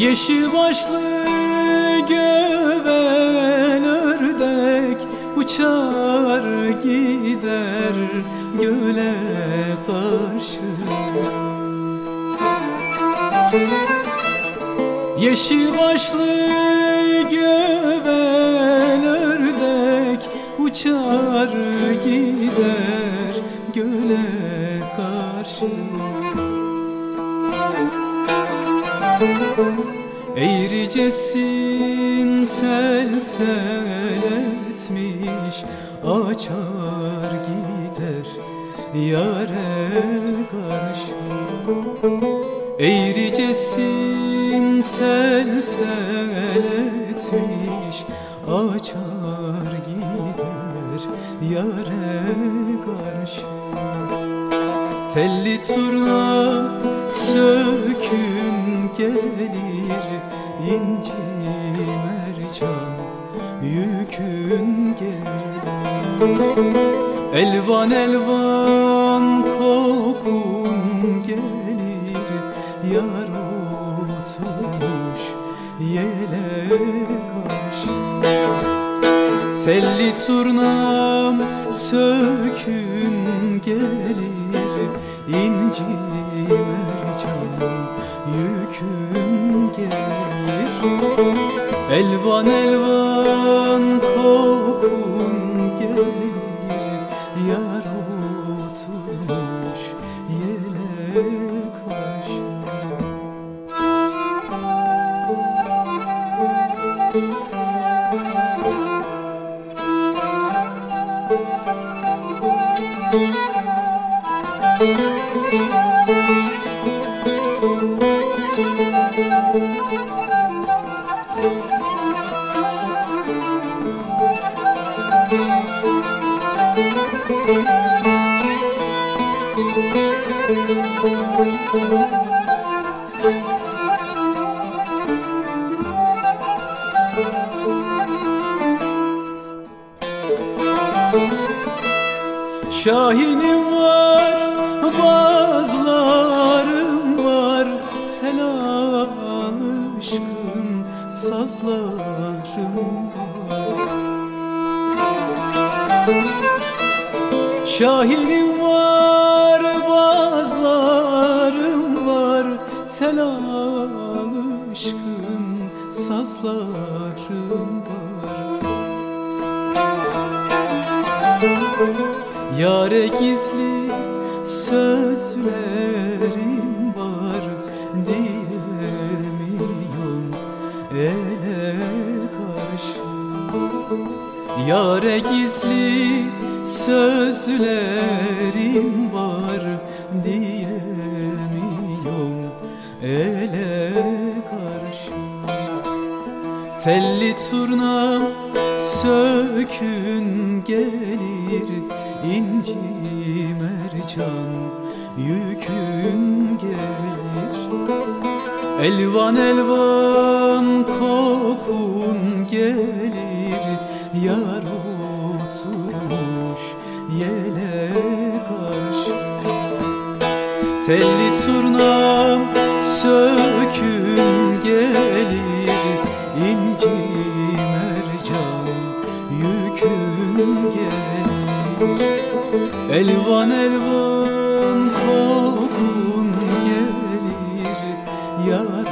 Yeşil başlı göven ördek uçar gider göle karşı. Yeşil başlı göven ördek uçar gider göle karşı. Eğricesin tel tel etmiş açar gider yâre karşı. Eğricesin tel tel etmiş açar gider yâre karşı. Telli turna sökün gelir inci mercan yükün gelir. Elvan elvan kokun gelir yar oturmuş yele karşı. Telli turnam sökün gelir inci mercan yükün gelir. Elvan elvan kokun gelir yar oturmuş yele karşı. Şahinim var, bazlarım var, tel alışkın sazlarım var. Şahinim var, bazlarım var, tel alışkın sazlarım var. Yâre gizli sözlerim var, diyemiyorum ele karşı. Yâre gizli sözlerim var, diyemiyorum ele karşı. Telli turnam sökün gelir inci mercan yükün gelir. Elvan elvan kokun gelir yar oturmuş yele karşı. Telli turnam sökün gelir inci mercan yükün gelir. Elvan elvan kokun gelir yar